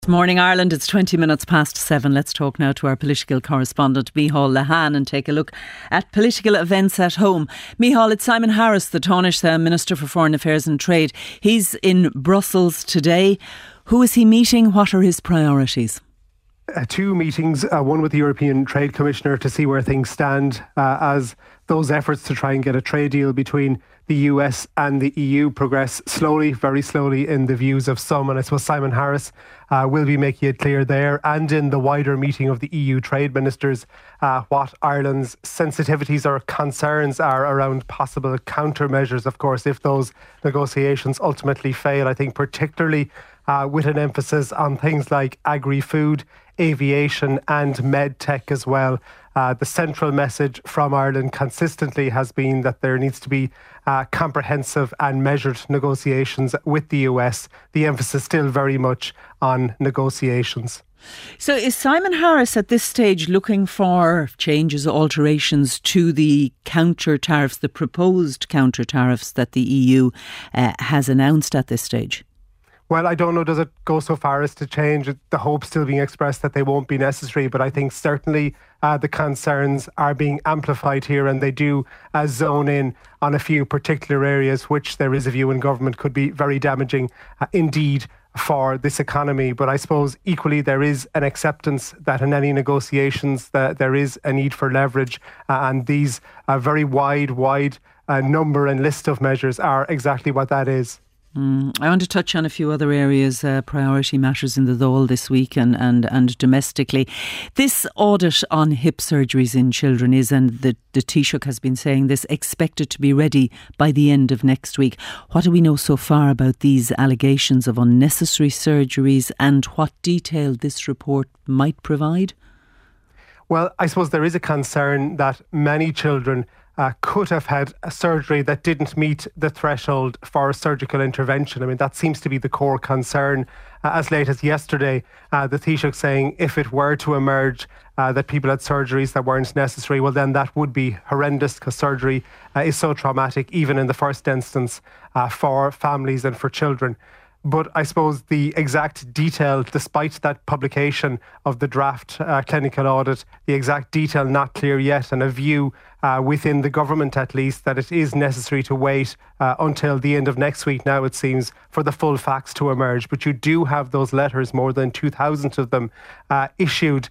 Morning Ireland, it's 20 minutes past 7. Let's talk now to our political correspondent Micheál Lehane and take a look at political events at home. Micheál, it's Simon Harris, the Taoiseach Minister for Foreign Affairs and Trade. He's in Brussels today. Who is he meeting? What are his priorities? Two meetings, one with the European Trade Commissioner to see where things stand as those efforts to try and get a trade deal between the US and the EU progress slowly, very slowly in the views of some. And I suppose Simon Harris will be making it clear there and in the wider meeting of the EU trade ministers what Ireland's sensitivities or concerns are around possible countermeasures, of course, if those negotiations ultimately fail. I think particularly with an emphasis on things like agri-food, aviation and med tech as well. The central message from Ireland consistently has been that there needs to be comprehensive and measured negotiations with the US. The emphasis still very much on negotiations. So is Simon Harris at this stage looking for changes, alterations to the counter-tariffs, the proposed counter-tariffs that the EU has announced at this stage? Well, I don't know, does it go so far as to change? The hope still being expressed that they won't be necessary, but I think certainly the concerns are being amplified here, and they do zone in on a few particular areas which there is a view in government could be very damaging indeed for this economy. But I suppose equally there is an acceptance that in any negotiations that there is a need for leverage, and these very wide number and list of measures are exactly what that is. I want to touch on a few other areas, priority matters in the Dáil this week and domestically. This audit on hip surgeries in children is, and the Taoiseach has been saying this, expected to be ready by the end of next week. What do we know so far about these allegations of unnecessary surgeries and what detail this report might provide? Well, I suppose there is a concern that many children could have had a surgery that didn't meet the threshold for surgical intervention. I mean, that seems to be the core concern. As late as yesterday, the Taoiseach saying if it were to emerge that people had surgeries that weren't necessary, well, then that would be horrendous because surgery is so traumatic, even in the first instance, for families and for children. But I suppose the exact detail, despite that publication of the draft clinical audit, the exact detail not clear yet, and a view within the government at least that it is necessary to wait until the end of next week now, it seems, for the full facts to emerge. But you do have those letters, more than 2,000 of them, issued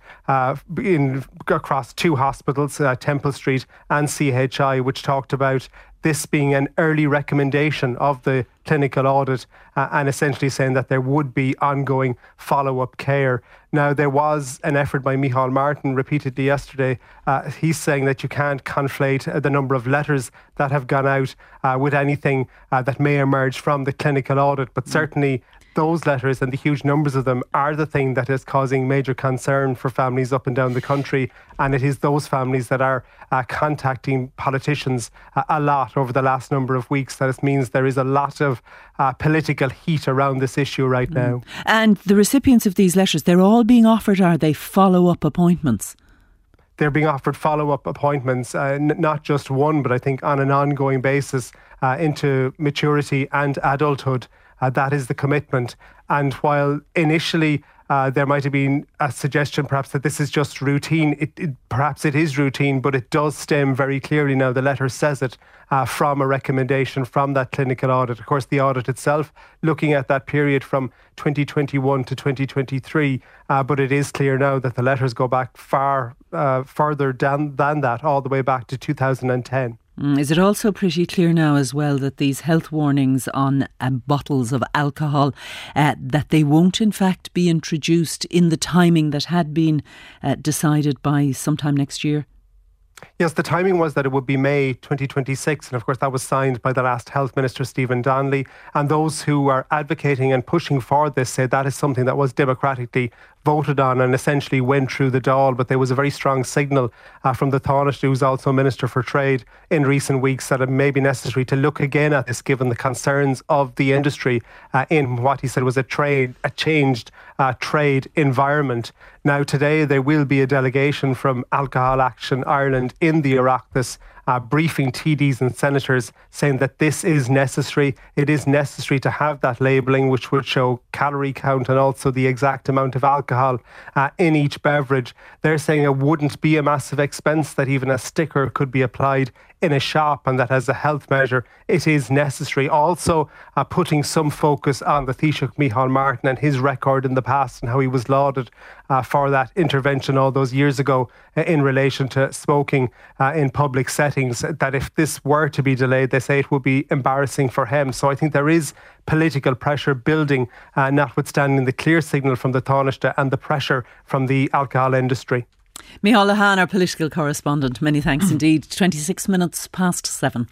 across two hospitals, Temple Street and CHI, which talked about this being an early recommendation of the clinical audit and essentially saying that there would be ongoing follow-up care. Now, there was an effort by Micheál Martin repeatedly yesterday. He's saying that you can't conflate the number of letters that have gone out with anything that may emerge from the clinical audit, but certainly those letters and the huge numbers of them are the thing that is causing major concern for families up and down the country. And it is those families that are contacting politicians a lot over the last number of weeks. That means there is a lot of political heat around this issue right now. And the recipients of these letters, they're all being offered, are they, follow-up appointments? They're being offered follow-up appointments, not just one, but I think on an ongoing basis into maturity and adulthood. That is the commitment. And while initially there might have been a suggestion perhaps that this is just routine, perhaps it is routine, but it does stem very clearly now, the letter says it, from a recommendation from that clinical audit. Of course, the audit itself looking at that period from 2021 to 2023, but it is clear now that the letters go back far further than that, all the way back to 2010. Is it also pretty clear now as well that these health warnings on bottles of alcohol, that they won't in fact be introduced in the timing that had been decided by sometime next year? Yes, the timing was that it would be May 2026, and of course that was signed by the last Health Minister, Stephen Donnelly, and those who are advocating and pushing for this say that is something that was democratically voted on and essentially went through the Dáil. But there was a very strong signal from the Taoiseach, who's also Minister for Trade, in recent weeks that it may be necessary to look again at this given the concerns of the industry in what he said was a changed trade environment. Now today there will be a delegation from Alcohol Action Ireland in the Oireachtas briefing TDs and senators, saying that this is necessary. It is necessary to have that labelling, which would show calorie count and also the exact amount of alcohol in each beverage. They're saying it wouldn't be a massive expense, that even a sticker could be applied in a shop, and that as a health measure it is necessary. Also putting some focus on the Taoiseach Micheál Martin and his record in the past and how he was lauded for that intervention all those years ago in relation to smoking in public settings, that if this were to be delayed, they say it would be embarrassing for him. So I think there is political pressure building, notwithstanding the clear signal from the Taoiseach and the pressure from the alcohol industry. Micheál Lehane, our political correspondent, many thanks indeed. 26 minutes past 7.